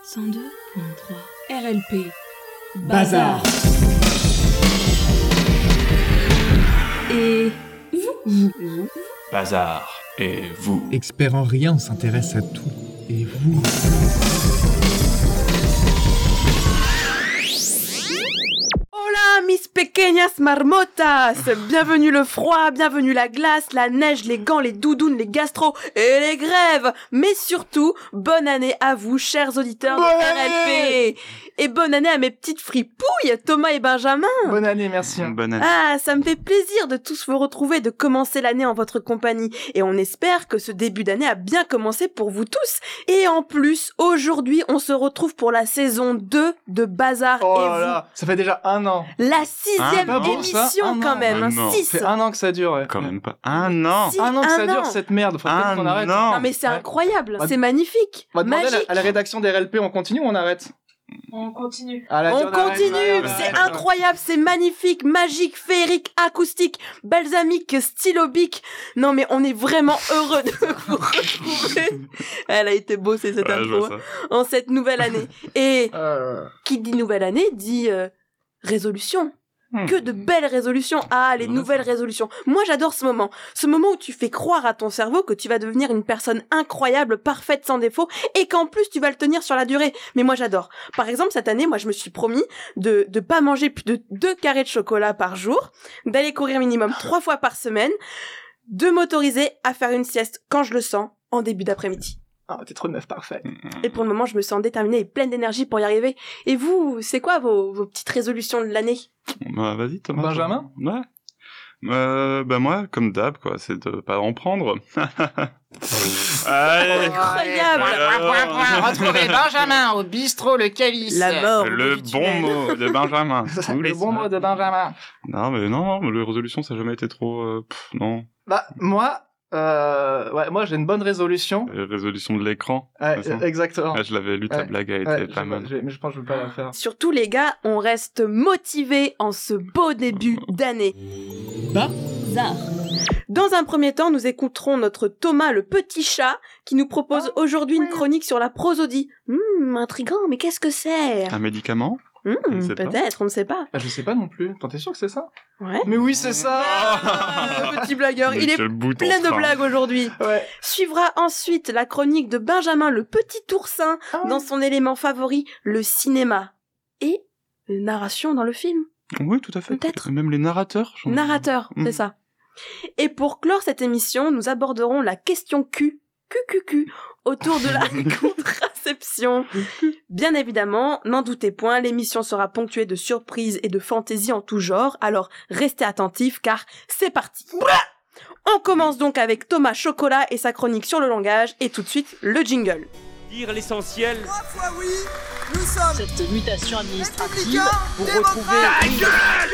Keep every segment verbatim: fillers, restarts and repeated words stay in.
cent deux virgule trois R L P Bazar. Et vous, vous, vous. Bazar. Et vous. Expert en rien, on s'intéresse à tout. Et vous? Hola, mis pequeñas marmotas! Bienvenue le froid, bienvenue la glace, la neige, les gants, les doudounes, les gastros et les grèves! Mais surtout, bonne année à vous, chers auditeurs de Bonne R L P! Et bonne année à mes petites fripouilles, Thomas et Benjamin! Bonne année, merci. Bonne année. Ah, ça me fait plaisir de tous vous retrouver, de commencer l'année en votre compagnie. Et on espère que ce début d'année a bien commencé pour vous tous. Et en plus, aujourd'hui, on se retrouve pour la saison deux de Bazar Oh et là vous. là, ça fait déjà un an. La sixième Un an. émission Ça, un quand an. même, Un hein, an. six. Ça fait un an que ça dure, ouais. Quand même pas. Un an. Si, Un an que ça un dure an. cette merde, faut peut-être Un qu'on arrête. an. Non mais c'est Ouais. incroyable, Ouais. c'est magnifique, On va demander à la, magique. à la rédaction des R L P, on continue ou on arrête? On continue. Ah, elle a dit On on arrête, continue, ouais, on c'est arrête. incroyable, c'est magnifique, magique, féerique, acoustique, balsamique, stylobique. Non mais on est vraiment heureux de vous retrouver. Elle a été bossée cette Ouais, je intro vois hein, ça. en cette nouvelle année. Et Euh, qui dit nouvelle année dit euh, résolution. Hmm. Que de belles résolutions. Ah, les Ouais, nouvelles ça. résolutions. Moi, j'adore ce moment. Ce moment où tu fais croire à ton cerveau que tu vas devenir une personne incroyable, parfaite, sans défaut, et qu'en plus, tu vas le tenir sur la durée. Mais moi, j'adore. Par exemple, cette année, moi, je me suis promis de de pas manger plus de deux carrés de chocolat par jour, d'aller courir minimum trois fois par semaine, de m'autoriser à faire une sieste quand je le sens, en début d'après-midi. Ah, t'es trop une meuf parfaite. Et pour le moment, je me sens déterminée et pleine d'énergie pour y arriver. Et vous, c'est quoi vos, vos petites résolutions de l'année? Bah, vas-y, Thomas. Benjamin? Ouais. Euh, bah, moi, comme d'hab, quoi, c'est de pas en prendre. Allez. Incroyable. Retrouvez Benjamin au bistrot Le Calice. La mort. au Le bout du bon tunnel. mot de Benjamin. Tous les Le bon semaines. mot de Benjamin. Non, mais non, non, les résolutions, ça n'a jamais été trop, euh, pff, non. Bah, moi, euh, ouais, moi, j'ai une bonne résolution. Les résolutions de l'écran. Ouais, c'est ça. exactement. Ah, je l'avais lu, ta Ouais. blague a été Ouais, pas je- mal. je- mais je pense que je vais pas la faire. Surtout les gars, on reste motivés en ce beau début d'année. Bazar. Dans un premier temps, nous écouterons notre Thomas le petit chat qui nous propose aujourd'hui une chronique sur la prosodie. Hum, intriguant, mais qu'est-ce que c'est? Un médicament? Je ne Hum, sais pas. peut-être, on ne sait pas. Ah, je sais pas non plus. T'en t'es sûr que c'est ça? Ouais. Mais oui, c'est ça! Ah, petit blagueur, il est Quel bouton plein de frein. blagues aujourd'hui. Ouais. Suivra ensuite la chronique de Benjamin le petit oursin Ah ouais. dans son élément favori, le cinéma. Et une narration dans le film. Oui, tout à fait. Peut-être. Même les narrateurs. j'en- Narrateur, Mm. c'est ça. Et pour clore cette émission, nous aborderons la question Q, Q Q Q, autour de la contraception. Bien évidemment, n'en doutez point, l'émission sera ponctuée de surprises et de fantaisies en tout genre, alors restez attentifs car c'est parti. On commence donc avec Thomas Chocolat et sa chronique sur le langage, et tout de suite, le jingle. Dire l'essentiel. Trois fois oui, nous sommes Cette mutation administrative républicains, pour démocrates. retrouver...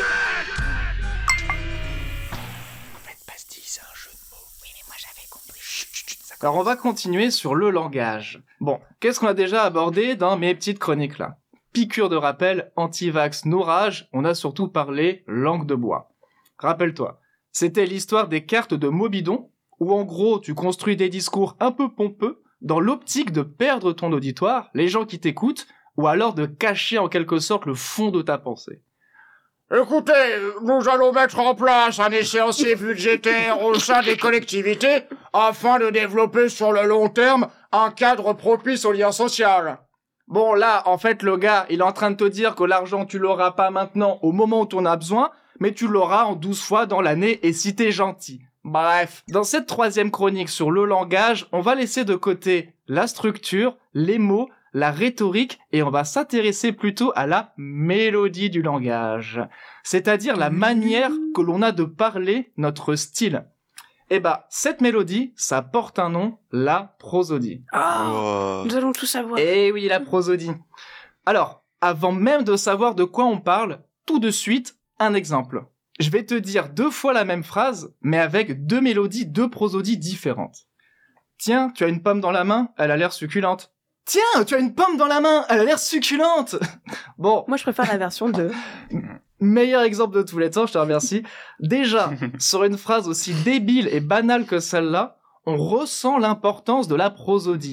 Alors on va continuer sur le langage. Bon, qu'est-ce qu'on a déjà abordé dans mes petites chroniques là? Piqûre de rappel, anti-vax, no rage, on a surtout parlé langue de bois. Rappelle-toi, c'était l'histoire des cartes de Mobidon, où en gros tu construis des discours un peu pompeux dans l'optique de perdre ton auditoire, les gens qui t'écoutent, ou alors de cacher en quelque sorte le fond de ta pensée. Écoutez, nous allons mettre en place un échéancier budgétaire au sein des collectivités afin de développer sur le long terme un cadre propice au lien social. Bon, là, en fait, le gars, il est en train de te dire que l'argent, tu l'auras pas maintenant au moment où tu en as besoin, mais tu l'auras en douze fois dans l'année et si t'es gentil. Bref, dans cette troisième chronique sur le langage, on va laisser de côté la structure, les mots, la rhétorique, et on va s'intéresser plutôt à la mélodie du langage. C'est-à-dire la manière que l'on a de parler, notre style. Eh bah, cette mélodie, ça porte un nom, la prosodie. Ah, Oh. nous allons tout savoir. Eh oui, la prosodie. Alors, avant même de savoir de quoi on parle, tout de suite, un exemple. Je vais te dire deux fois la même phrase, mais avec deux mélodies, deux prosodies différentes. Tiens, tu as une pomme dans la main, elle a l'air succulente. Tiens, tu as une pomme dans la main, elle a l'air succulente. Bon, Moi, je préfère la version deux. meilleur exemple de tous les temps, je te remercie. Déjà, sur une phrase aussi débile et banale que celle-là, on ressent l'importance de la prosodie.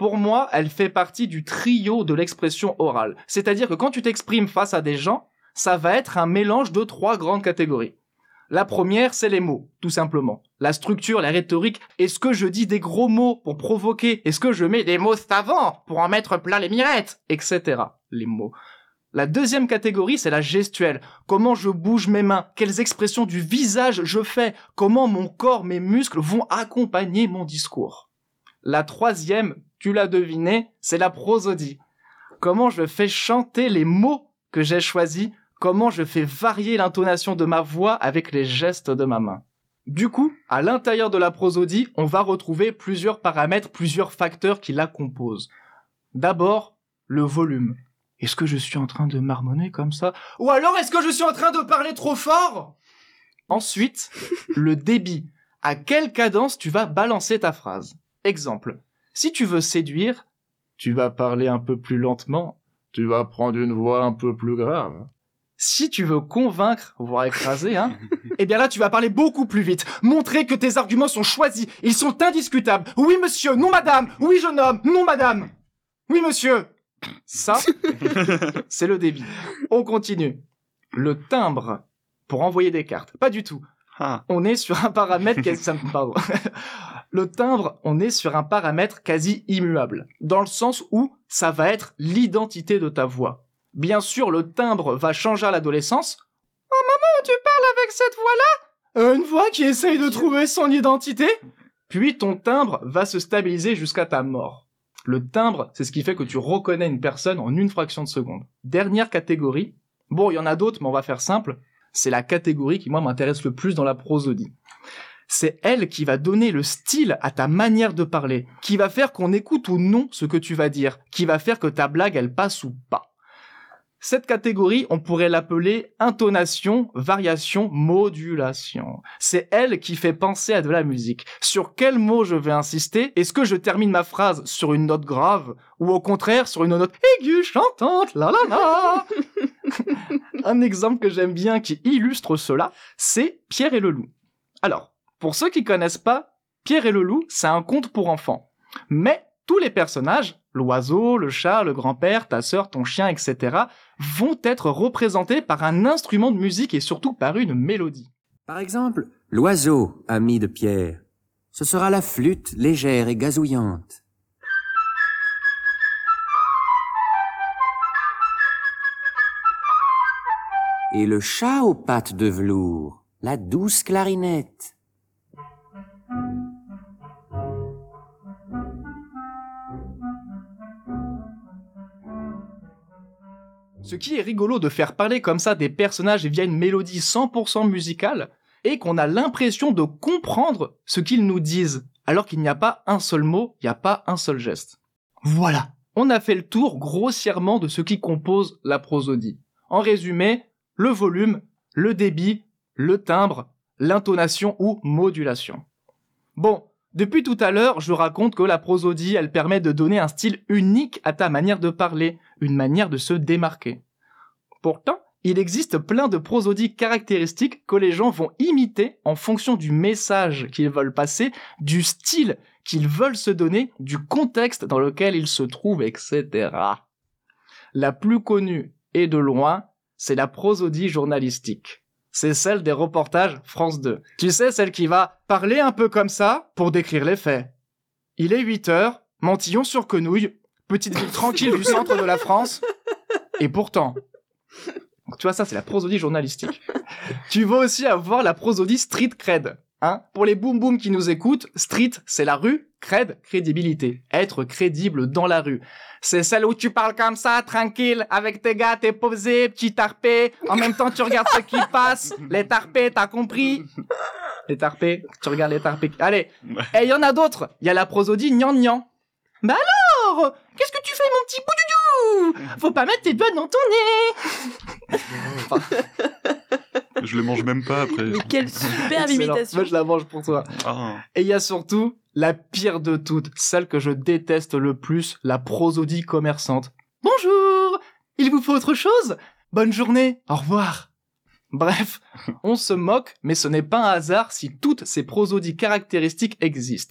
Pour moi, elle fait partie du trio de l'expression orale. C'est-à-dire que quand tu t'exprimes face à des gens, ça va être un mélange de trois grandes catégories. La première, c'est les mots, tout simplement. La structure, la rhétorique. Est-ce que je dis des gros mots pour provoquer? Est-ce que je mets des mots savants pour en mettre plein les mirettes? Etc. Les mots. La deuxième catégorie, c'est la gestuelle. Comment je bouge mes mains? Quelles expressions du visage je fais? Comment mon corps, mes muscles vont accompagner mon discours? La troisième, tu l'as deviné, c'est la prosodie. Comment je fais chanter les mots que j'ai choisis? Comment je fais varier l'intonation de ma voix avec les gestes de ma main. Du coup, à l'intérieur de la prosodie, on va retrouver plusieurs paramètres, plusieurs facteurs qui la composent. D'abord, le volume. Est-ce que je suis en train de marmonner comme ça? Ou alors est-ce que je suis en train de parler trop fort? Ensuite, le débit. À quelle cadence tu vas balancer ta phrase? Exemple, si tu veux séduire, tu vas parler un peu plus lentement, tu vas prendre une voix un peu plus grave. Si tu veux convaincre, voire écraser, hein, eh bien là, tu vas parler beaucoup plus vite. Montrer que tes arguments sont choisis, ils sont indiscutables. Oui, monsieur, non, madame. Oui, jeune homme, non, madame. Oui, monsieur. Ça, c'est le débit. On continue. Le timbre, pour envoyer des cartes. Pas du tout. Ah. On est sur un paramètre quasi... Pardon. Le timbre, on est sur un paramètre quasi immuable. Dans le sens où ça va être l'identité de ta voix. Bien sûr, le timbre va changer à l'adolescence. « Oh maman, tu parles avec cette voix-là ?» euh, Une voix qui essaye de trouver son identité. Puis ton timbre va se stabiliser jusqu'à ta mort. Le timbre, c'est ce qui fait que tu reconnais une personne en une fraction de seconde. Dernière catégorie. Bon, il y en a d'autres, mais on va faire simple. C'est la catégorie qui, moi, m'intéresse le plus dans la prosodie. C'est elle qui va donner le style à ta manière de parler, qui va faire qu'on écoute ou non ce que tu vas dire, qui va faire que ta blague, elle passe ou pas. Cette catégorie, on pourrait l'appeler intonation, variation, modulation. C'est elle qui fait penser à de la musique. Sur quel mot je vais insister? Est-ce que je termine ma phrase sur une note grave ou au contraire sur une note aiguë, chantante, la la la? Un exemple que j'aime bien qui illustre cela, c'est Pierre et le loup. Alors, pour ceux qui connaissent pas, Pierre et le loup, c'est un conte pour enfants. Mais tous les personnages, l'oiseau, le chat, le grand-père, ta sœur, ton chien, et cetera, vont être représentés par un instrument de musique et surtout par une mélodie. Par exemple, l'oiseau, ami de Pierre, ce sera la flûte légère et gazouillante. Et le chat aux pattes de velours, la douce clarinette. Ce qui est rigolo de faire parler comme ça des personnages via une mélodie cent pour cent musicale, est qu'on a l'impression de comprendre ce qu'ils nous disent, alors qu'il n'y a pas un seul mot, il n'y a pas un seul geste. Voilà, on a fait le tour grossièrement de ce qui compose la prosodie. En résumé, le volume, le débit, le timbre, l'intonation ou modulation. Bon, depuis tout à l'heure, je raconte que la prosodie, elle permet de donner un style unique à ta manière de parler, une manière de se démarquer. Pourtant, il existe plein de prosodies caractéristiques que les gens vont imiter en fonction du message qu'ils veulent passer, du style qu'ils veulent se donner, du contexte dans lequel ils se trouvent, et cetera. La plus connue, et de loin, c'est la prosodie journalistique. C'est celle des reportages France deux. Tu sais, celle qui va parler un peu comme ça pour décrire les faits. Il est huit heures, Mantillon sur Quenouille, petite ville tranquille du centre de la France. Et pourtant... Donc, tu vois, ça, c'est la prosodie journalistique. Tu vas aussi avoir la prosodie street cred. Hein, pour les boum boum qui nous écoutent, street, c'est la rue, cred, crédibilité. Être crédible dans la rue. C'est celle où tu parles comme ça, tranquille, avec tes gars, t'es posé, petit tarpé, en même temps tu regardes ce qui passe, les tarpés, t'as compris? Les tarpés, tu regardes les tarpés. Allez, et il y en a d'autres, il y a la prosodie gnang-gnang. Bah alors, qu'est-ce que tu fais mon petit boudoudou? Faut pas mettre tes doigts dans ton nez. Enfin... Je les mange même pas après. Mais quelle superbe Excellent. imitation. Moi je la mange pour toi. Ah. Et il y a surtout la pire de toutes, celle que je déteste le plus, la prosodie commerçante. Bonjour, il vous faut autre chose? Bonne journée, au revoir. Bref, on se moque, mais ce n'est pas un hasard si toutes ces prosodies caractéristiques existent.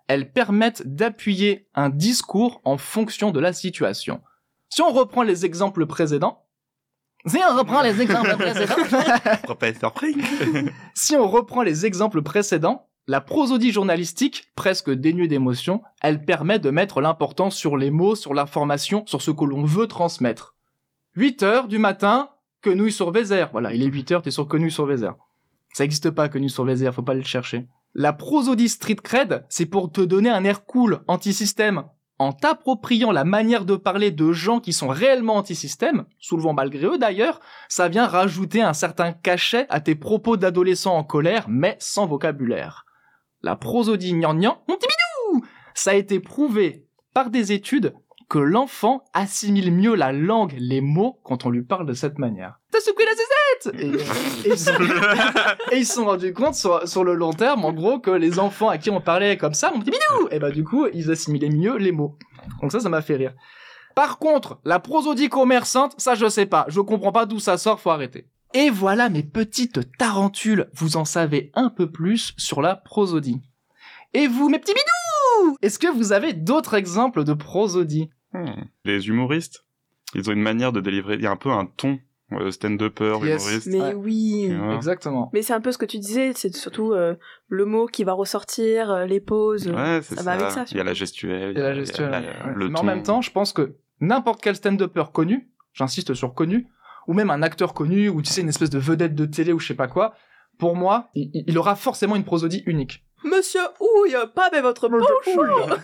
elles permettent d'appuyer un discours en fonction de la situation. Si on reprend les exemples précédents, si on reprend les exemples précédents, Professeur Frink. si on reprend les exemples précédents, la prosodie journalistique, presque dénuée d'émotion, elle permet de mettre l'importance sur les mots, sur l'information, sur ce que l'on veut transmettre. huit heures du matin, Quenouille sur Vézère. Voilà, il est huit heures, t'es sur Quenouille sur Vézère. Ça existe pas, Quenouille sur Vézère, faut pas le chercher. La prosodie street cred, c'est pour te donner un air cool, anti-système. En t'appropriant la manière de parler de gens qui sont réellement anti-système, souvent malgré eux d'ailleurs, ça vient rajouter un certain cachet à tes propos d'adolescents en colère, mais sans vocabulaire. La prosodie gnangnan, mon petit bidou, ça a été prouvé par des études que l'enfant assimile mieux la langue, les mots, quand on lui parle de cette manière. T'as secoué la zézette et, et, ils sont, et ils se sont rendus compte sur, sur le long terme, en gros, que les enfants à qui on parlait comme ça, mon petit bidou, et bah du coup, ils assimilaient mieux les mots. Donc ça, ça m'a fait rire. Par contre, la prosodie commerçante, ça je sais pas, je comprends pas d'où ça sort, faut arrêter. Et voilà mes petites tarentules, vous en savez un peu plus sur la prosodie. Et vous, mes petits bidous, est-ce que vous avez d'autres exemples de prosodie? Hmm. Les humoristes, ils ont une manière de délivrer, il y a un peu un ton, euh, stand-upper, Yes. humoriste. Mais Ouais. oui. Tu vois. Exactement. Mais c'est un peu ce que tu disais, c'est surtout euh, le mot qui va ressortir, euh, les pauses. Ouais, c'est ça ça. va avec ça, Il y a la gestuelle. Et la il y a gestuelle. la- ouais. le Mais en ton. même temps, je pense que n'importe quel stand-upper connu, j'insiste sur connu, ou même un acteur connu, ou tu sais, une espèce de vedette de télé ou je sais pas quoi, pour moi, il, il aura forcément une prosodie unique. Monsieur Houille, pas avec votre bouche.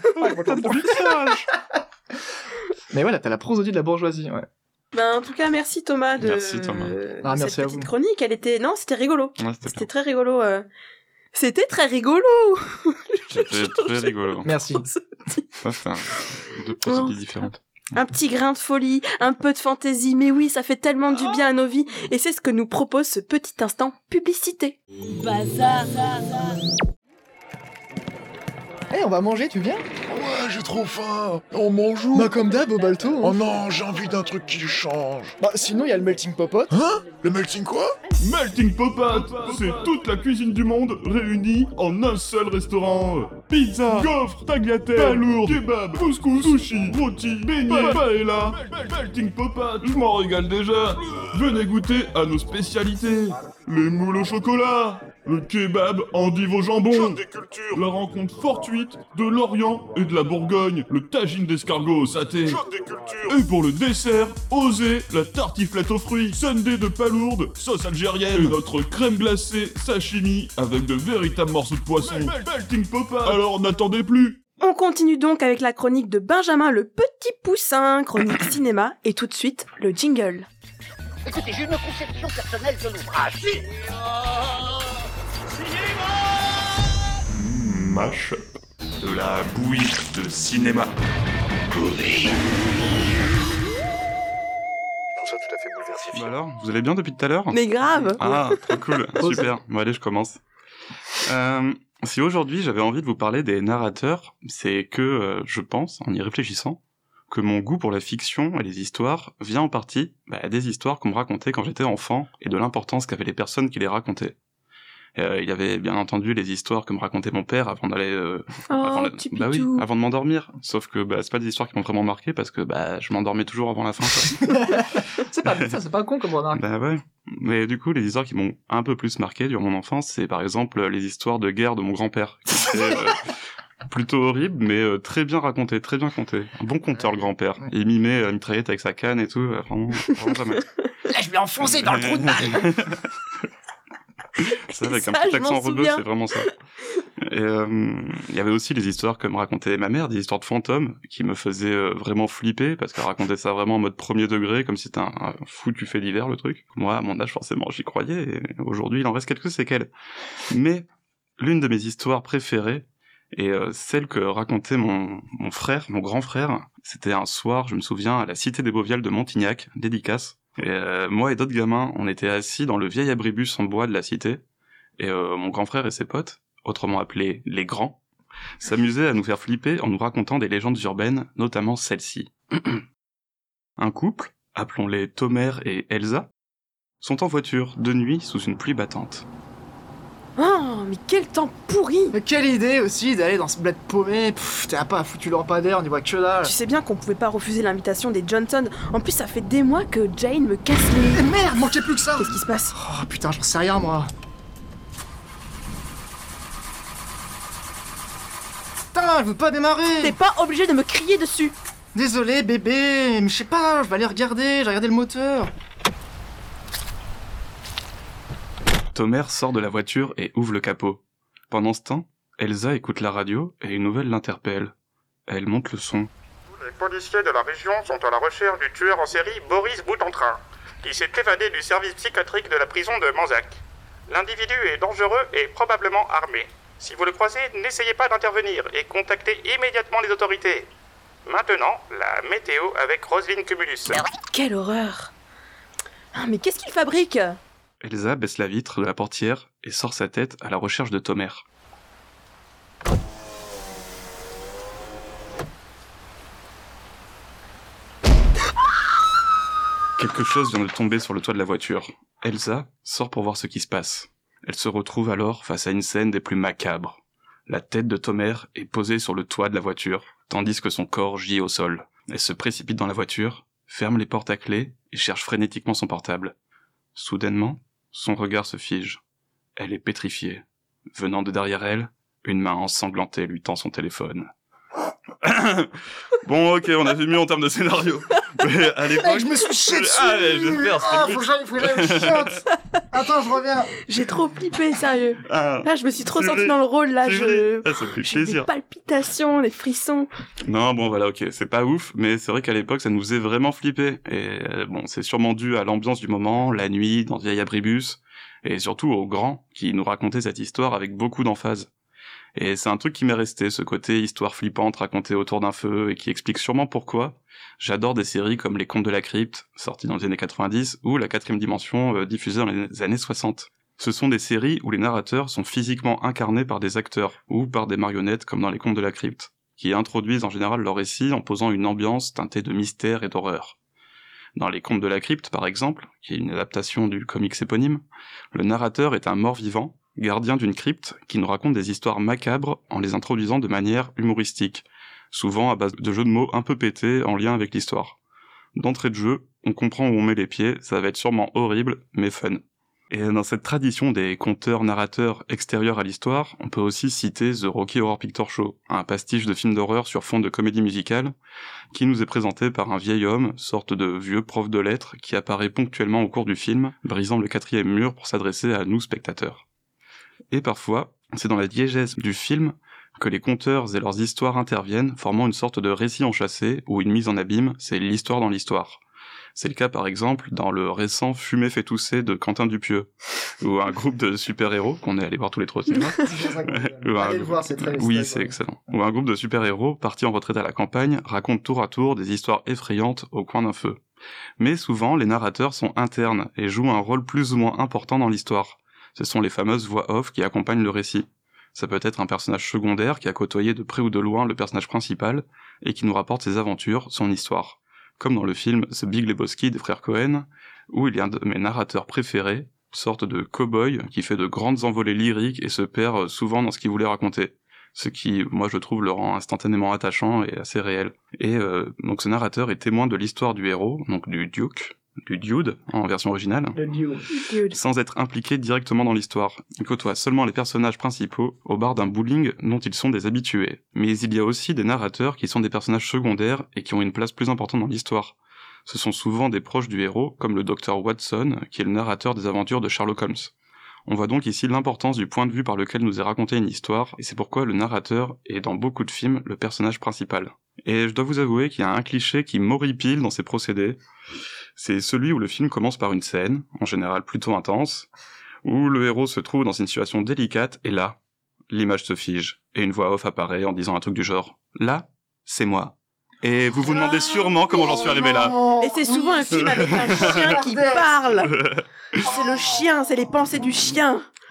Mais voilà, t'as la prosodie de la bourgeoisie, ouais. Ben, en tout cas, merci Thomas de Merci, Thomas. Ah, merci cette à petite vous. chronique. Elle était, non, c'était rigolo. Ouais, c'était C'était bien. très rigolo. euh. C'était très rigolo. C'était très rigolo. Merci. Ça, c'est un... deux prosodies différentes. Un petit grain de folie, un peu de fantaisie, mais oui, ça fait tellement du bien à nos vies, et c'est ce que nous propose ce petit instant publicité. Bazar. Eh, on va manger, tu viens? Ouais, j'ai trop faim. On mange où? Bah comme d'hab au balto. hein. Oh non, j'ai envie d'un truc qui change. Bah sinon il y a le melting popote. Hein? Le melting quoi? Melting Popat, c'est toute la cuisine du monde réunie en un seul restaurant. Pizza, gaufres, tagliatelle, palourdes, kebab, couscous, sushi, rôti, beignets, paella. Melting Popat, je m'en régale déjà. Venez goûter à nos spécialités. Les moules au chocolat, le kebab endive au jambon, la rencontre fortuite de l'Orient et de la Bourgogne, le tagine d'escargot au saté. Et pour le dessert, osez la tartiflette aux fruits, sundae de palourde, sauce algérienne, et notre crème glacée sashimi avec de véritables morceaux de poisson. Melting Popat. Alors n'attendez plus. On continue donc avec la chronique de Benjamin le Petit Poussin, chronique cinéma, et tout de suite, le jingle. Écoutez, j'ai une conception personnelle de l'ouvrage. Mash-up. De la bouillie de cinéma. Je trouve ça tout à fait bouleversifiant. Bah alors, vous allez bien depuis tout à l'heure? Mais grave. Ah, trop cool, super. Bon allez, je commence. Euh, si aujourd'hui j'avais envie de vous parler des narrateurs, c'est que, euh, je pense, en y réfléchissant, que mon goût pour la fiction et les histoires vient en partie bah, des histoires qu'on me racontait quand j'étais enfant et de l'importance qu'avaient les personnes qui les racontaient. Euh, il y avait bien entendu les histoires que me racontait mon père avant d'aller euh, Oh, avant, petit bah oui, pitou. avant de m'endormir. Sauf que bah, c'est pas des histoires qui m'ont vraiment marqué parce que bah je m'endormais toujours avant la fin. Quoi. C'est pas ça, c'est pas con comme remarque. Bah ouais. Mais du coup, les histoires qui m'ont un peu plus marqué durant mon enfance, c'est par exemple les histoires de guerre de mon grand-père. Qui étaient, euh, plutôt horribles, mais euh, très bien racontées, très bien contées. Un bon conteur, le grand-père. Il mimait la mitraillette avec sa canne et tout. euh, vraiment, vraiment pas mal. Là, je vais enfoncer dans le trou de balle. Ça, avec un Ça, petit je accent m'en rebeu, souviens. c'est vraiment ça. Et euh, il y avait aussi les histoires que me racontait ma mère, des histoires de fantômes, qui me faisaient euh, vraiment flipper, parce qu'elle racontait ça vraiment en mode premier degré, comme si c'était un, un foutu fait divers, le truc. Moi, à mon âge, forcément, j'y croyais, et aujourd'hui, il en reste quelques séquelles. Mais l'une de mes histoires préférées, et euh, celle que racontait mon, mon frère, mon grand frère, c'était un soir, je me souviens, à la Cité des Beauviales de Montignac, dédicace. Et euh, moi et d'autres gamins, on était assis dans le vieil abribus en bois de la cité, et euh, mon grand frère et ses potes, autrement appelés les grands, s'amusaient à nous faire flipper en nous racontant des légendes urbaines, notamment celle-ci. Un couple, appelons-les Tomer et Elsa, sont en voiture de nuit sous une pluie battante. Oh, Mais quel temps pourri! Mais quelle idée aussi d'aller dans ce bled paumé. Pff, t'as pas foutu le lampadaire, on y voit que dalle. Tu sais bien qu'on pouvait pas refuser l'invitation des Johnson. En plus, ça fait des mois que Jane me casse les... Eh merde, manquait plus que ça. Qu'est-ce qui se passe? Oh putain, j'en sais rien moi. Putain, elle veut pas démarrer. T'es pas obligé de me crier dessus. Désolé bébé, mais je sais pas, je vais aller regarder, j'ai regardé le moteur. Tomer sort de la voiture et ouvre le capot. Pendant ce temps, Elsa écoute la radio et une nouvelle l'interpelle. Elle monte le son. Les policiers de la région sont à la recherche du tueur en série Boris Boutentrin, qui s'est évadé du service psychiatrique de la prison de Manzac. L'individu est dangereux et probablement armé. Si vous le croisez, n'essayez pas d'intervenir et contactez immédiatement les autorités. Maintenant, la météo avec Roselyne Cumulus. Quelle horreur! Ah, mais qu'est-ce qu'il fabrique? Elsa baisse la vitre de la portière et sort sa tête à la recherche de Tomer. Quelque chose vient de tomber sur le toit de la voiture. Elsa sort pour voir ce qui se passe. Elle se retrouve alors face à une scène des plus macabres. La tête de Tomer est posée sur le toit de la voiture, tandis que son corps gît au sol. Elle se précipite dans la voiture, ferme les portes à clé et cherche frénétiquement son portable. Soudainement, son regard se fige. Elle est pétrifiée. Venant de derrière elle, une main ensanglantée lui tend son téléphone. Bon, ok, on a fait mieux en termes de scénario. Mais à l'époque... Hey, je me suis chié dessus. Ah, mais j'espère, Ah, faut que j'aille, faut que j'aille au chiottes. Attends, je reviens. J'ai trop flippé, sérieux. Ah, Là, je me suis trop c'est sentie vrai. dans le rôle, là, C'est je... vrai. Ah, ça fait J'ai des plaisir. palpitations, des frissons. Non, bon, voilà, ok, c'est pas ouf, mais c'est vrai qu'à l'époque, ça nous faisait vraiment flipper. Et euh, bon, c'est sûrement dû à l'ambiance du moment, la nuit, dans le vieil abribus, et surtout aux grands, qui nous racontaient cette histoire avec beaucoup d'emphase. Et c'est un truc qui m'est resté, ce côté histoire flippante racontée autour d'un feu, et qui explique sûrement pourquoi j'adore des séries comme Les Contes de la Crypte, sorties dans les années quatre-vingt-dix, ou La Quatrième Dimension, euh, diffusée dans les années soixante. Ce sont des séries où les narrateurs sont physiquement incarnés par des acteurs, ou par des marionnettes comme dans Les Contes de la Crypte, qui introduisent en général leur récit en posant une ambiance teintée de mystère et d'horreur. Dans Les Contes de la Crypte, par exemple, qui est une adaptation du comics éponyme, le narrateur est un mort-vivant, gardien d'une crypte, qui nous raconte des histoires macabres en les introduisant de manière humoristique, souvent à base de jeux de mots un peu pétés en lien avec l'histoire. D'entrée de jeu, on comprend où on met les pieds, ça va être sûrement horrible, mais fun. Et dans cette tradition des conteurs-narrateurs extérieurs à l'histoire, on peut aussi citer The Rocky Horror Picture Show, un pastiche de film d'horreur sur fond de comédie musicale, qui nous est présenté par un vieil homme, sorte de vieux prof de lettres, qui apparaît ponctuellement au cours du film, brisant le quatrième mur pour s'adresser à nous spectateurs. Et parfois, c'est dans la diégèse du film que les conteurs et leurs histoires interviennent, formant une sorte de récit enchâssé, ou une mise en abîme, c'est l'histoire dans l'histoire. C'est le cas par exemple dans le récent Fumer fait tousser de Quentin Dupieux, où un groupe de super-héros, qu'on est allé voir tous les trois au cinéma, Allez le voir, c'est très oui, très c'est drôle. excellent. Où un groupe de super-héros, partis en retraite à la campagne, raconte tour à tour des histoires effrayantes au coin d'un feu. Mais souvent, les narrateurs sont internes et jouent un rôle plus ou moins important dans l'histoire. Ce sont les fameuses voix off qui accompagnent le récit. Ça peut être un personnage secondaire qui a côtoyé de près ou de loin le personnage principal et qui nous rapporte ses aventures, son histoire. Comme dans le film The Big Lebowski des frères Cohen, où il y a un de mes narrateurs préférés, sorte de cow-boy qui fait de grandes envolées lyriques et se perd souvent dans ce qu'il voulait raconter. Ce qui, moi je trouve, le rend instantanément attachant et assez réel. Et euh, donc ce narrateur est témoin de l'histoire du héros, donc du Duke, du Dude, en version originale, Le duo. sans être impliqué directement dans l'histoire. Il côtoie seulement les personnages principaux au bar d'un bowling dont ils sont des habitués. Mais il y a aussi des narrateurs qui sont des personnages secondaires et qui ont une place plus importante dans l'histoire. Ce sont souvent des proches du héros, comme le docteur Watson, qui est le narrateur des aventures de Sherlock Holmes. On voit donc ici l'importance du point de vue par lequel nous est racontée une histoire, et c'est pourquoi le narrateur est dans beaucoup de films le personnage principal. Et je dois vous avouer qu'il y a un cliché qui m'horripile dans ces procédés. C'est celui où le film commence par une scène, en général plutôt intense, où le héros se trouve dans une situation délicate, et là, l'image se fige, et une voix off apparaît en disant un truc du genre « Là, c'est moi ». Et vous vous demandez sûrement comment j'en suis arrivé là. Et c'est souvent un film avec un chien qui parle. C'est le chien, c'est les pensées du chien.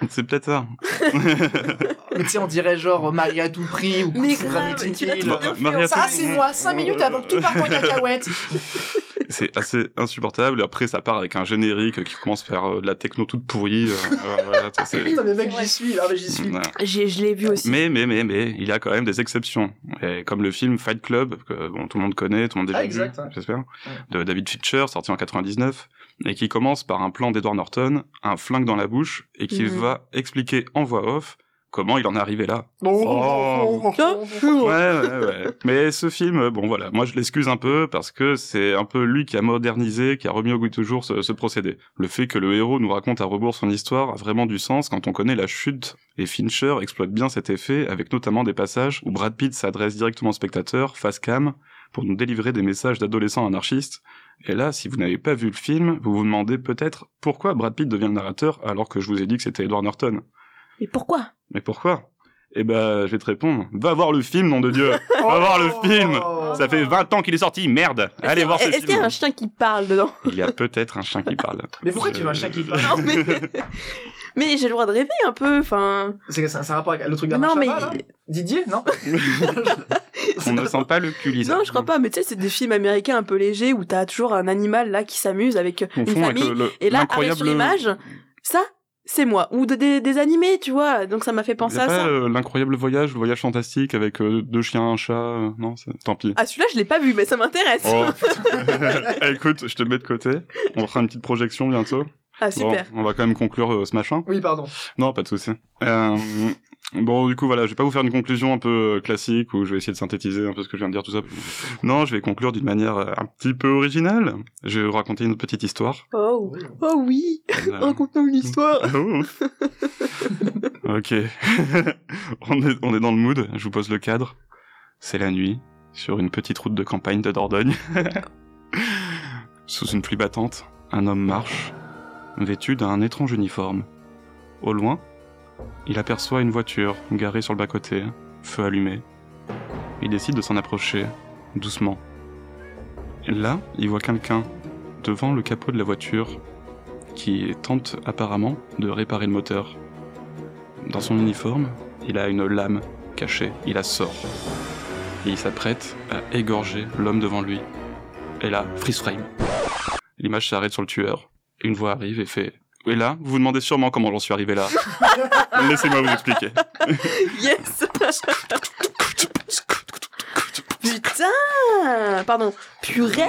C'est peut-être ça. Mais tu sais, on dirait genre Marie à tout prix ou Mais Coup de grave, Hamilton tu l'as Hill. trop bien fait. Marie à Ça, tout- c'est moi, cinq minutes avant que tout parte en cacahuète. C'est assez insupportable. Et après, ça part avec un générique qui commence à faire euh, de la techno toute pourrie. euh, euh, voilà, ça, c'est- Putain, mais mec, j'y suis, ah, mais j'y suis. Voilà. J'ai, je l'ai vu aussi. Mais, mais, mais, mais, il y a quand même des exceptions. Et comme le film Fight Club, que bon, tout le monde connaît, tout le monde a Ah, déjà exact, vu, ouais. j'espère, de David Fincher, sorti en quatre-vingt-dix-neuf, et qui commence par un plan d'Edward Norton, un flingue dans la bouche, et qui Mhm. va expliquer en voix off comment il en est arrivé là. Oh. Ouais, ouais, ouais. Mais ce film, bon voilà, moi je l'excuse un peu parce que c'est un peu lui qui a modernisé, qui a remis au goût du jour ce, ce procédé. Le fait que le héros nous raconte à rebours son histoire a vraiment du sens quand on connaît la chute, et Fincher exploite bien cet effet avec notamment des passages où Brad Pitt s'adresse directement au spectateur, face cam, pour nous délivrer des messages d'adolescents anarchistes. Et là, si vous n'avez pas vu le film, vous vous demandez peut-être pourquoi Brad Pitt devient le narrateur alors que je vous ai dit que c'était Edward Norton. Mais pourquoi? Mais pourquoi? Eh ben, je vais te répondre. Va voir le film, nom de Dieu. Va voir le film. Ça fait vingt ans qu'il est sorti, merde. Allez voir ce Est-ce qu'il y film. a un chien qui parle dedans? Il y a peut-être un chien qui parle. Mais pourquoi tu veux un chien qui parle? Non, mais... mais j'ai le droit de rêver un peu, enfin... C'est c'est un rapport avec le truc d'un Non, mais... Didier, non? On ne sent pas le cul, Lisa. Non, je crois pas, mais tu sais, c'est des films américains un peu légers où t'as toujours un animal là qui s'amuse avec une Confond avec famille. le- le- Et là, arrive sur l'incroyable- l'image, ça, c'est moi. Ou de- des, des animés, tu vois. Donc ça m'a fait Il y penser a à pas ça. euh, l'incroyable voyage, le voyage fantastique avec euh, deux chiens, un chat. euh, non, c'est- tant pis. Ah, celui-là, je l'ai pas vu, mais ça m'intéresse. Oh. Écoute, je te le mets de côté. On fera une petite projection bientôt. Ah, super. Bon, on va quand même conclure euh, ce machin. Oui, pardon. Non, pas de souci. Euh, bon, du coup, voilà, je vais pas vous faire une conclusion un peu euh, classique où je vais essayer de synthétiser un peu ce que je viens de dire, tout ça. Non, je vais conclure d'une manière euh, un petit peu originale. Je vais vous raconter une petite histoire. Oh, oh oui. Euh, Raconte-nous une histoire. Oh. Ok. on, est, on est dans le mood, je vous pose le cadre. C'est la nuit, sur une petite route de campagne de Dordogne. Sous une pluie battante, un homme marche, vêtu d'un étrange uniforme. Au loin, il aperçoit une voiture garée sur le bas-côté, feu allumé. Il décide de s'en approcher, doucement. Là, il voit quelqu'un devant le capot de la voiture qui tente apparemment de réparer le moteur. Dans son uniforme, il a une lame cachée, il la sort. Et il s'apprête à égorger l'homme devant lui. Et là, freeze frame. L'image s'arrête sur le tueur. Une voix arrive et fait « Et là, vous vous demandez sûrement comment j'en suis arrivé là. Laissez-moi vous expliquer. » Yes. Putain. Pardon. Purée.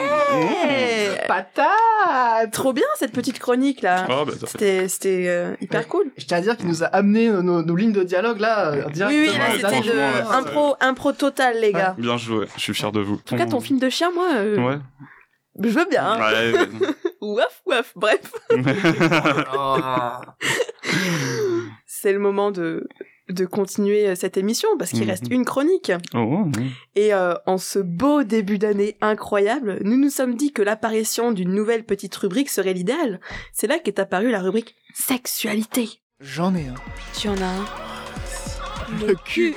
Patate. Trop bien cette petite chronique là. Oh, bah, ça fait- C'était, c'était euh, hyper cool. Je tiens à dire qu'il nous a amené nos, nos- nos lignes de dialogue là, euh, directement. Oui, oui, là Ouais, c'était franchement, le ouais, impro, impro total les gars. Bien joué, je suis fier de vous. En tout cas, ton film de chien, moi, euh, Ouais. je veux bien. hein. Ouais, Ouaf, ouaf, bref. C'est le moment de, de continuer cette émission parce qu'il Mhm. reste une chronique. Oh, Et euh, en ce beau début d'année incroyable, nous nous sommes dit que l'apparition d'une nouvelle petite rubrique serait l'idéal. C'est là qu'est apparue la rubrique sexualité. J'en ai un. Tu en as un. Le cul.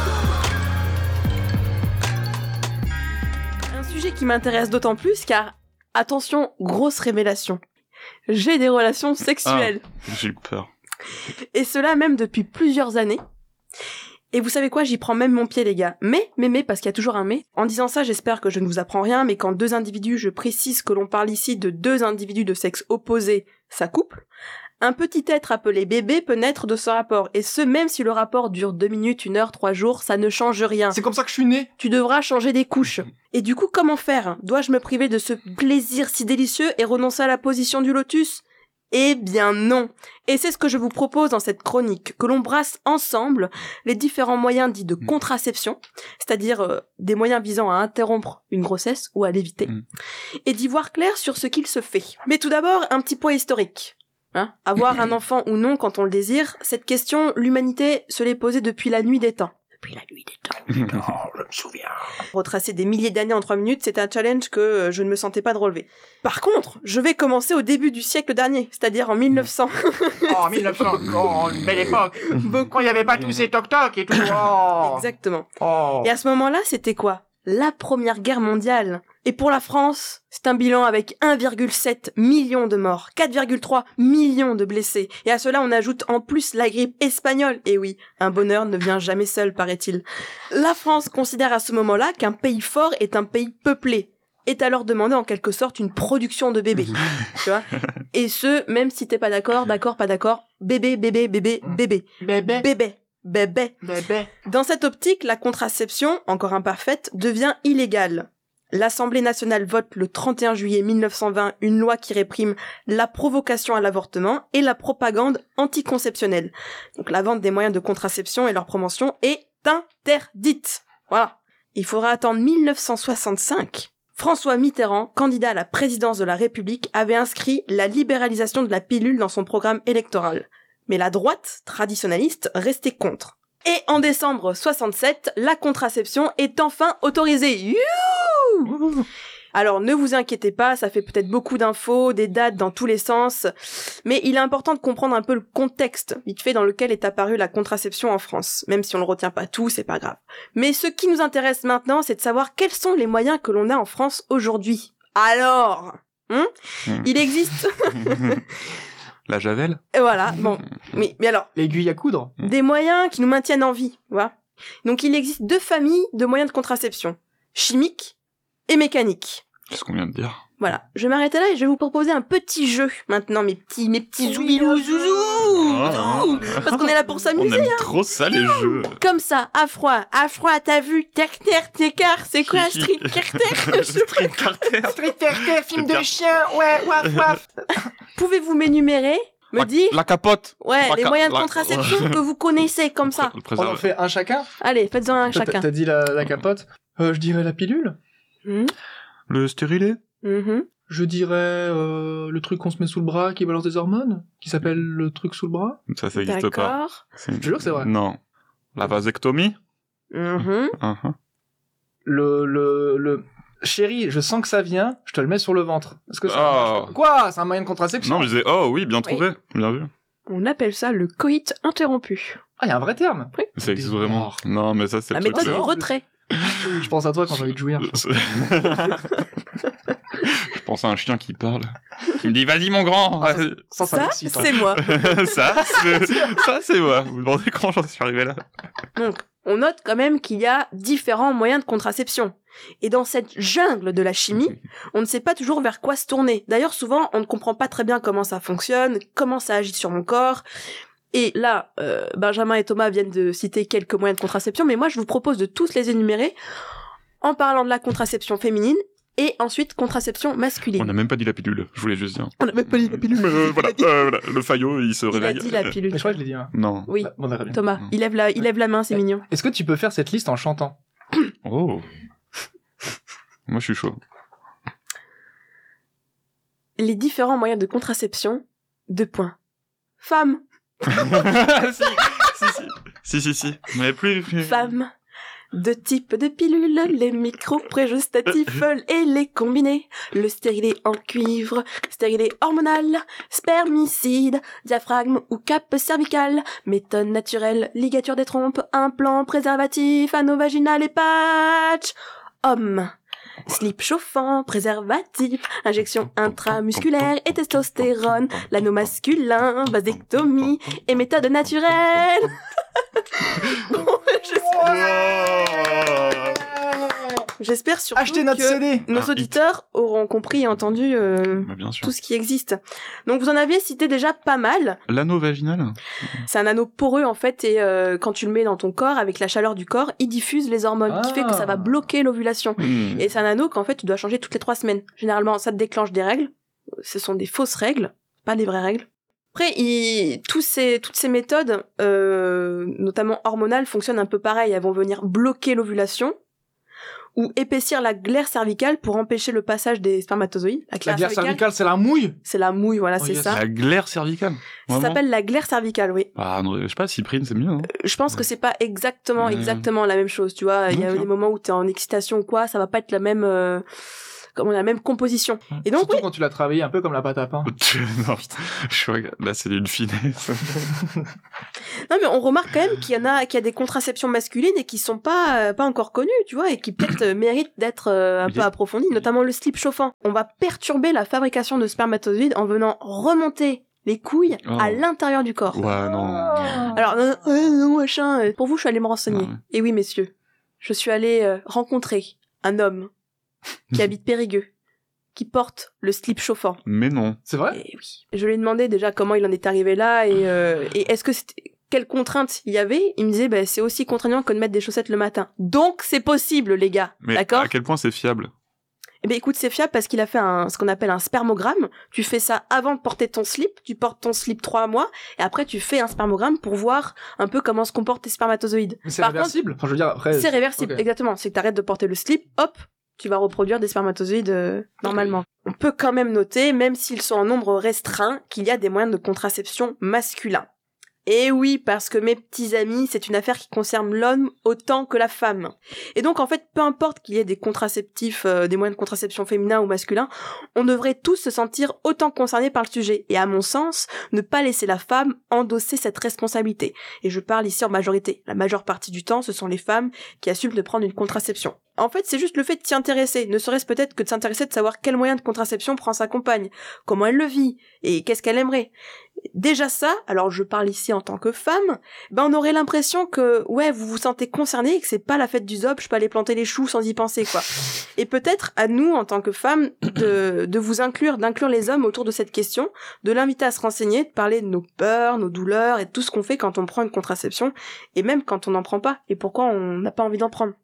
Un sujet qui m'intéresse d'autant plus car, attention, grosse révélation. J'ai des relations sexuelles. Ah, j'ai eu peur. Et cela même depuis plusieurs années. Et vous savez quoi, j'y prends même mon pied les gars. Mais, mais, mais, parce qu'il y a toujours un mais. En disant ça, j'espère que je ne vous apprends rien, mais quand deux individus, je précise que l'on parle ici de deux individus de sexe opposé, s'accouplent, un petit être appelé bébé peut naître de ce rapport. Et ce, même si le rapport dure deux minutes, une heure, trois jours, ça ne change rien. C'est comme ça que je suis né. Tu devras changer des couches. Et du coup, comment faire? Dois-je me priver de ce plaisir si délicieux et renoncer à la position du lotus? Eh bien non. Et c'est ce que je vous propose dans cette chronique, que l'on brasse ensemble les différents moyens dits de contraception, c'est-à-dire euh, des moyens visant à interrompre une grossesse ou à l'éviter, Mm. et d'y voir clair sur ce qu'il se fait. Mais tout d'abord, un petit point historique. Hein, avoir un enfant ou non quand on le désire, cette question, l'humanité se l'est posée depuis la nuit des temps. Depuis la nuit des temps. Non, je me souviens. Retracer des milliers d'années en trois minutes, c'est un challenge que euh, je ne me sentais pas de relever. Par contre, je vais commencer au début du siècle dernier, c'est-à-dire en mille neuf cents. Oh, mille neuf cents, oh, une belle époque. Quand il n'y avait pas tous ces toc-toc et tout. Oh. Exactement. Oh. Et à ce moment-là, c'était quoi? La Première Guerre mondiale. Et pour la France, c'est un bilan avec un virgule sept million de morts, quatre virgule trois millions de blessés. Et à cela, on ajoute en plus la grippe espagnole. Et oui, un bonheur ne vient jamais seul, paraît-il. La France considère à ce moment-là qu'un pays fort est un pays peuplé. Est alors demandé en quelque sorte une production de bébés. Tu vois ? Et ce, même si t'es pas d'accord, d'accord, pas d'accord, bébé, bébé, bébé, bébé. Bébé. Bébé. Bébé. Bébé. Dans cette optique, la contraception, encore imparfaite, devient illégale. L'Assemblée nationale vote le trente et un juillet mille neuf cent vingt une loi qui réprime la provocation à l'avortement et la propagande anticonceptionnelle. Donc la vente des moyens de contraception et leur promotion est interdite. Voilà. Il faudra attendre mille neuf cent soixante-cinq. François Mitterrand, candidat à la présidence de la République, avait inscrit la libéralisation de la pilule dans son programme électoral. Mais la droite, traditionnaliste, restait contre. Et en décembre soixante-sept, la contraception est enfin autorisée. Youhou ! Alors ne vous inquiétez pas, ça fait peut-être beaucoup d'infos, des dates dans tous les sens, mais il est important de comprendre un peu le contexte vite fait dans lequel est apparue la contraception en France. Même si on le retient pas tout, c'est pas grave. Mais ce qui nous intéresse maintenant, c'est de savoir quels sont les moyens que l'on a en France aujourd'hui. Alors, hein, il existe... La javel. Et voilà, bon. Mais, mais alors... L'aiguille à coudre. Des moyens qui nous maintiennent en vie, tu vois. Donc il existe deux familles de moyens de contraception. Chimiques et mécaniques. C'est ce qu'on vient de dire. Voilà. Je vais m'arrêter là et je vais vous proposer un petit jeu maintenant, mes petits, mes petits zoubidou zouzou. Ah. Parce qu'on est là pour s'amuser, On aime hein. trop ça, les jeux. Comme ça, à froid, à froid, t'as vu, terre-terre, t'écart, c'est quoi, street carter? Street Carter. Street Carter, film de chien, ouais, waf, waf. Pouvez-vous m'énumérer, me La, dire, la capote. ouais, La les ca- moyens de la- contraception que vous connaissez, comme ça. Le On en préservatif. fait un chacun. Allez, faites-en un T'as- chacun. T'as dit la, la capote. Euh, je dirais la pilule. Mhm. Le stérilet. Mhm. Je dirais euh, le truc qu'on se met sous le bras qui balance des hormones, qui s'appelle le truc sous le bras. Ça, ça existe pas. D'accord. C'est- Je jure que c'est vrai. Non. La vasectomie. Mhm. Uh-huh. Le, le, le... Chérie, je sens que ça vient, je te le mets sur le ventre. Est-ce que ça Oh. marche? Quoi? C'est un moyen de contraception? Non, je disais, oh oui, bien trouvé. Bien vu. On appelle ça le coït interrompu. Ah, il y a un vrai terme. Oui. Ça existe vraiment. Non, mais ça, c'est La le truc. méthode du c'est- retrait. Je pense à toi quand j'ai envie de jouir. Je pense à un chien qui parle. Qui me dit, vas-y, mon grand. Ah, ça, vas-y. ça, ça Ça, m'excite, hein. c'est moi. ça, c'est, ça, c'est moi. Vous vous demandez comment j'en suis arrivé là? Donc, on note quand même qu'il y a différents moyens de contraception. Et dans cette jungle de la chimie, on ne sait pas toujours vers quoi se tourner. D'ailleurs, souvent, on ne comprend pas très bien comment ça fonctionne, comment ça agit sur mon corps. Et là, euh, Benjamin et Thomas viennent de citer quelques moyens de contraception, mais moi, je vous propose de tous les énumérer en parlant de la contraception féminine et ensuite contraception masculine. On n'a même pas dit la pilule, je voulais juste dire. On n'a même pas dit la pilule. Euh, voilà, euh, voilà, le faillot, il se Il a réveille. dit la pilule. Mais je crois que je l'ai dit. Hein. Non. Oui, Bah, bon, d'accord, bien. Thomas, il lève la, il lève la main, c'est mignon. Est-ce que tu peux faire cette liste en chantant? Oh. Moi, je suis chaud. Les différents moyens de contraception, deux points. Femmes, si, si, si, si, si, si. Mais plus, plus. femmes. Deux types de pilules, les micro-préjustatifs et les combinés. Le stérilet en cuivre, stérilet hormonal, spermicide, diaphragme ou cape cervicale, méthode naturelle, ligature des trompes, implant, préservatif, anneau vaginal et patch. Homme. Slip chauffant, préservatif, injection intramusculaire et testostérone, l'anneau masculin, vasectomie et méthode naturelle. Bon, j'espère... J'espère surtout Achetez notre que C D. nos Un auditeurs auront compris et entendu euh, Bah, bien sûr. tout ce qui existe. Donc vous en aviez cité déjà pas mal. L'anneau vaginal. C'est un anneau poreux en fait et euh, quand tu le mets dans ton corps avec la chaleur du corps, il diffuse les hormones, qui fait que ça va bloquer l'ovulation. Hmm. Et c'est un anneau qu'en fait tu dois changer toutes les trois semaines. Généralement ça te déclenche des règles. Ce sont des fausses règles, pas des vraies règles. Après, il... Tous ces... toutes ces méthodes, euh, notamment hormonales, fonctionnent un peu pareil. Elles vont venir bloquer l'ovulation ou épaissir la glaire cervicale pour empêcher le passage des spermatozoïdes. La glaire cervicale, c'est la mouille. C'est la mouille, voilà, Oh, c'est yes. ça. La glaire cervicale. Ça Vraiment s'appelle la glaire cervicale, oui. Ah, non, je sais pas, Cyprine, c'est mieux, hein. Je pense que c'est pas exactement, Ouais. exactement la même chose, tu vois. Il y a Ok. des moments où t'es en excitation ou quoi, ça va pas être la même, euh, comme on a la même composition. Et donc, Surtout oui, quand tu l'as travaillé un peu comme la pâte à pain. non, je vois, là, c'est d'une finesse. non mais on remarque quand même qu'il y en a, qu'il y a des contraceptions masculines et qui sont pas, euh, pas encore connues, tu vois, et qui peut-être euh, méritent d'être euh, un peu approfondies, notamment le slip chauffant. On va perturber la fabrication de spermatozoïdes en venant remonter les couilles Oh. à l'intérieur du corps. Ouais, non. non. Alors, non, non, non, machin, euh, pour vous, je suis allée me renseigner. Ouais. Et oui, messieurs, je suis allée euh, rencontrer un homme qui habite Périgueux, qui porte le slip chauffant. Mais non. C'est vrai? Et oui. Je lui ai demandé déjà comment il en est arrivé là et, euh, et est-ce que c'était... quelles contraintes il y avait. Il me disait, bah, c'est aussi contraignant que de mettre des chaussettes le matin. Donc, c'est possible, les gars. Mais D'accord? à quel point c'est fiable? Eh ben écoute, c'est fiable parce qu'il a fait un, ce qu'on appelle un spermogramme. Tu fais ça avant de porter ton slip. Tu portes ton slip trois mois et après tu fais un spermogramme pour voir un peu comment se comportent tes spermatozoïdes. Mais c'est Par réversible? Enfin, je veux dire, après. C'est réversible, Ok. exactement. C'est que t'arrêtes de porter le slip, hop, tu vas reproduire des spermatozoïdes euh, normalement. On peut quand même noter, même s'ils sont en nombre restreint, qu'il y a des moyens de contraception masculins. Et oui, parce que mes petits amis, c'est une affaire qui concerne l'homme autant que la femme. Et donc, en fait, peu importe qu'il y ait des contraceptifs, euh, des moyens de contraception féminins ou masculins, on devrait tous se sentir autant concernés par le sujet. Et à mon sens, ne pas laisser la femme endosser cette responsabilité. Et je parle ici en majorité. La majeure partie du temps, ce sont les femmes qui assument de prendre une contraception. En fait, c'est juste le fait de s'y intéresser. Ne serait-ce peut-être que de s'intéresser de savoir quel moyen de contraception prend sa compagne, comment elle le vit, et qu'est-ce qu'elle aimerait. Déjà ça, alors je parle ici en tant que femme, ben on aurait l'impression que, ouais, vous vous sentez concerné et que c'est pas la fête du zob, je peux aller planter les choux sans y penser, quoi. Et peut-être à nous, en tant que femmes, de, de vous inclure, d'inclure les hommes autour de cette question, de l'inviter à se renseigner, de parler de nos peurs, nos douleurs et de tout ce qu'on fait quand on prend une contraception, et même quand on n'en prend pas, et pourquoi on n'a pas envie d'en prendre.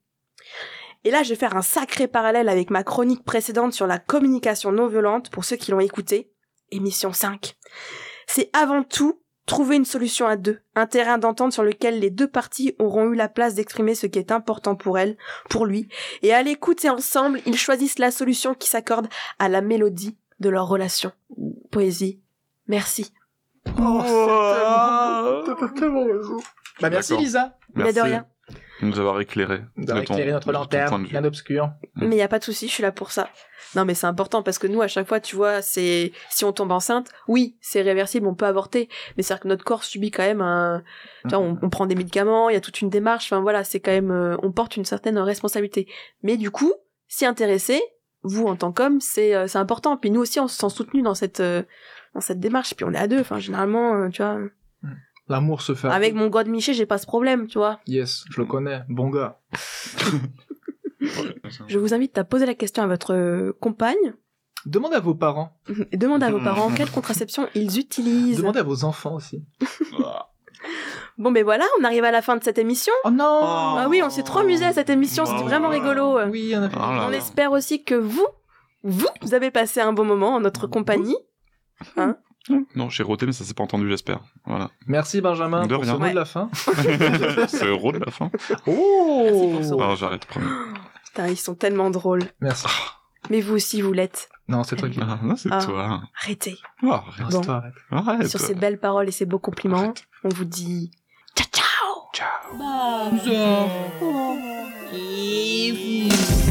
Et là, je vais faire un sacré parallèle avec ma chronique précédente sur la communication non violente, pour ceux qui l'ont écoutée, émission cinq. C'est avant tout trouver une solution à deux, un terrain d'entente sur lequel les deux parties auront eu la place d'exprimer ce qui est important pour elle, pour lui, et à l'écouter ensemble, ils choisissent la solution qui s'accorde à la mélodie de leur relation. Poésie. Merci. Oh, c'est tellement... tellement raison. Bah merci D'accord. Lisa. Mais de rien. De nous avoir éclairé. D'avoir de ton- éclairé notre de ton point de lanterne, vue. bien obscur. Mais y a pas de souci, je suis là pour ça. Non, mais c'est important parce que nous, à chaque fois, tu vois, c'est si on tombe enceinte, oui, c'est réversible, on peut avorter, mais c'est-à-dire que notre corps subit quand même un, tu vois, on, on prend des médicaments, il y a toute une démarche. Enfin voilà, c'est quand même, euh, on porte une certaine responsabilité. Mais du coup, s'y intéresser, vous en tant qu'homme, c'est euh, c'est important. Puis nous aussi, on se sent soutenu dans cette euh, dans cette démarche. Puis on est à deux. Enfin, généralement, euh, tu vois. L'amour se fait. Avec mon God Miché, j'ai pas ce problème, tu vois. Yes, je le connais. Bon gars. Je vous invite à poser la question à votre euh, compagne. Demandez à vos parents. Et demandez à vos parents quelle contraception ils utilisent. Demandez à vos enfants aussi. Bon, ben voilà, on arrive à la fin de cette émission. Oh non. Ah oui, on s'est trop amusé à cette émission, c'était vraiment rigolo. Oui, on a fait. Oh là On là. espère aussi que vous, vous, vous avez passé un bon moment en notre compagnie. Hein? Non, j'ai roté, mais ça s'est pas entendu, j'espère. Voilà. Merci Benjamin De pour rien. ce mot Ouais. de la fin. C'est heureux de la fin. Oh. Merci pour ce Non, j'arrête, promis. Putain, ils sont tellement drôles. Merci. Mais vous aussi, vous l'êtes. Non, c'est toi qui. Ah, non, c'est Ah. toi. Arrêtez. Oh, Non, arrête. c'est Bon. toi, arrête. Arrête. Sur ces belles paroles et ces beaux compliments, on vous dit ciao ciao. Ciao. Bazar. Et vous